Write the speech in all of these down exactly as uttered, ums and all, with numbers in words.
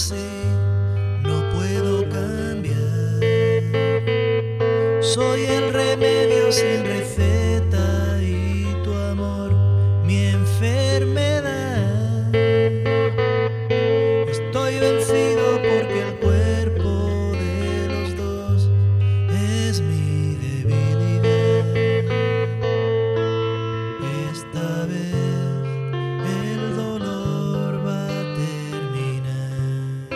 así, no puedo cambiar. Soy el remedio sin receta y tu amor mi enfermedad. Estoy vencido porque el cuerpo de los dos es mi debilidad. Esta vez el dolor va a terminar.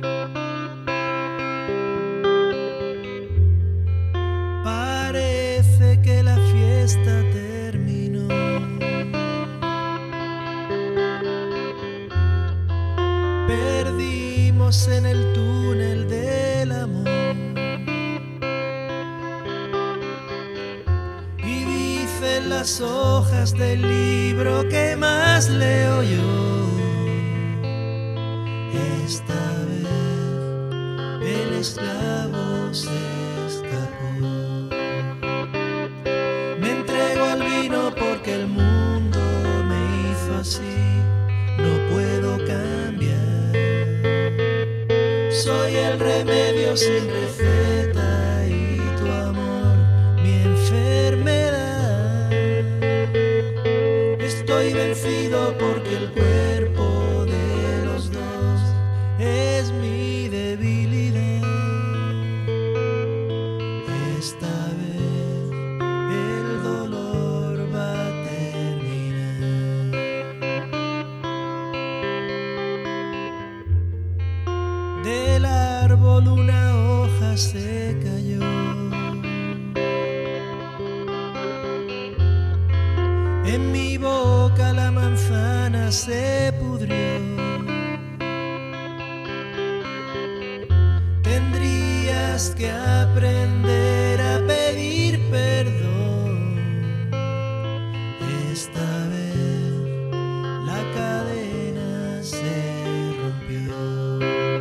Parece que la fiesta terminó. Perdimos en el túnel del amor. Y dicen las hojas del libro que más leo yo. Esta vez el esclavo se escapó. Me entrego al vino porque el mundo me hizo así, no puedo cambiar. Soy el remedio sin receta y tu amor mi enfermedad. Estoy vencido porque el cuerpo de los dos es mi debilidad. Esta vez el dolor va a terminar. Del árbol una hoja se cayó. En mi boca la manzana se pudrió. Tendrías que aprender a pedir perdón. Esta vez la cadena se rompió.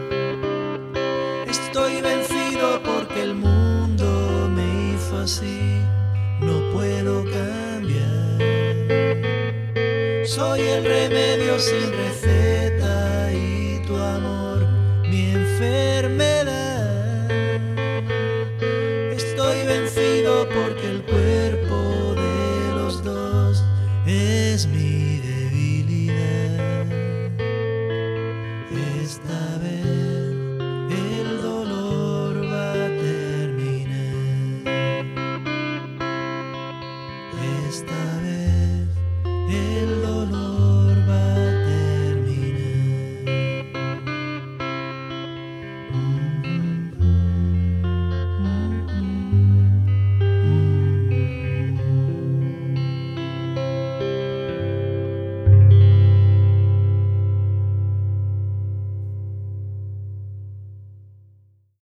Estoy vencido porque el mundo me hizo así, no puedo cambiar. Soy el remedio sin receta y tu amor mi enfermedad. Estoy vencido porque